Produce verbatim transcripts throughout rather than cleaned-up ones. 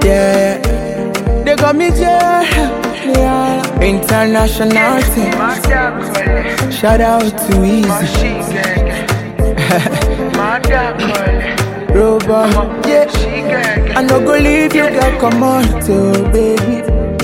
Yeah, they got me there. Yeah. International team. Shout out to Easy. Robot, yeah. I no go leave you, girl, come on, too, baby.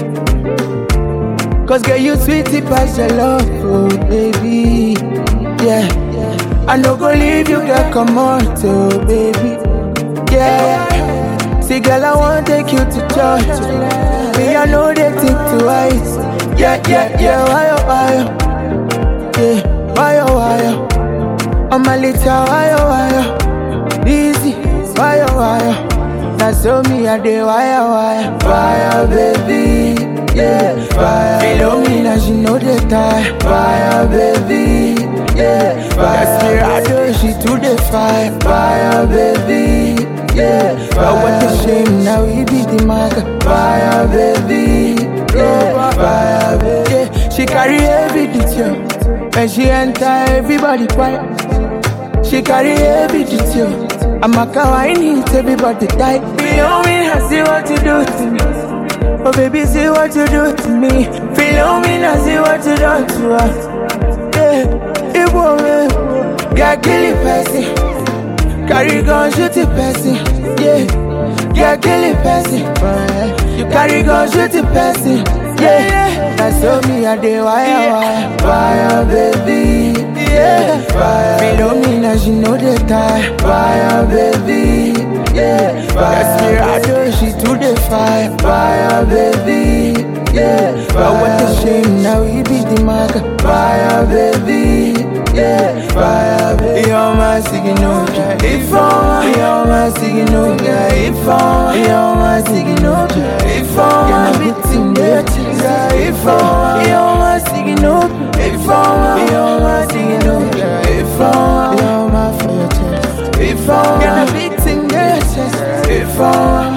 Cause girl, you sweetie past your love, oh, baby. Yeah, I no go leave you, girl, come on, too, baby. Yeah, see, girl, I wanna take you to church. Me, I know they think twice. Yeah, yeah, yeah, why, oh, why, oh. Yeah, why, oh, why, oh. I'm a little why, oh, why, oh. Easy, why, oh, why, oh. Now show me a day, why, oh, why, oh. Why, oh, baby, yeah, why, oh. Below me, now she know the time. Why, oh, baby, yeah, why, oh. Desperado, she to the fire. Why, oh, baby, yeah, but what a shame, now we be the marker. Why, oh, baby, yeah, why, oh, baby, yeah. She carry every detail. When she enter, everybody quiet. She carry every detail. I'm a kawaii, everybody tight. Feel me, I see what you do to me. Oh baby, see what you do to me. Feel me, I see what you do to us. Yeah, it won't me. Get kill it, person. Carry gun, shoot it, person. Yeah, get kill it, person. You carry gun, shoot it, person. Yeah, that's so me a day, why, why, why, baby. Yeah, why, below me now she know the time. Why, baby. Yeah, why, Desperado, she to the fire. Why, baby. Yeah, but what a shame, now we be the marker. Why, baby. Yeah, why, baby. You're my signal, if I'm, you're my signal, if I'm, you're my signal, if I'm, you're my signal. If I'm, you're my signal. If I'm, you're my signal. If I'm, you're my fortress. If I'm, you're the big thing, yes. If I'm,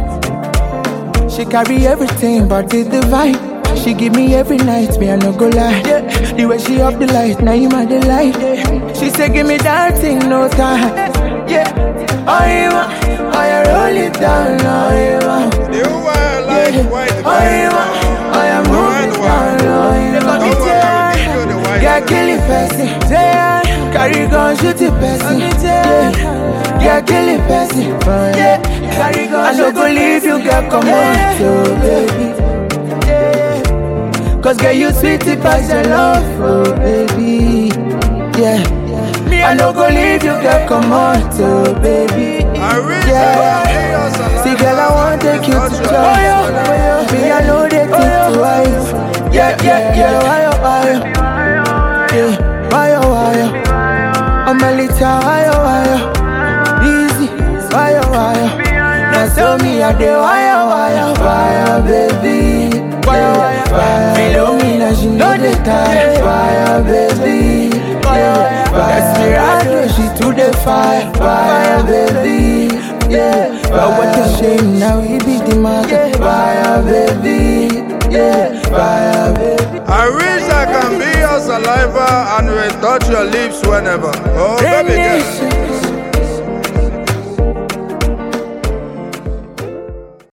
she carry everything but the divine. She give me every night, me I no go lie. Yeah. The way she up the light, now you my delight. Yeah. She say give me that thing, no time. Yeah, oh you want, oh you roll it down, oh you want. You are like yeah. white, oh you want, oh you move it down, oh you want. Get kill it, person. Yeah, carry gun, shoot it, person. Yeah, get kill it, person. Yeah, carry gun, I no go leave you, girl, come on, so baby. Cause girl, you sweetie past your love, oh baby. Yeah, me I no go leave you, girl, come on, so baby. Yeah, see girl, I wanna take you to church. Me I know they think twice. Yeah, yeah, yeah, why oh why oh, yeah, why oh why oh, I'm a little why oh why oh, easy, why oh why oh. Now show me a day, why oh why oh, why oh baby. Why, why, why, below me now she know the time. Why, baby. Yeah, Desperado, she to the fire. Why, baby. Yeah, but what a shame, now we be the market. Why, baby. Yeah, why, baby. I wish I can be your saliva and will touch your lips whenever. Oh, baby girl.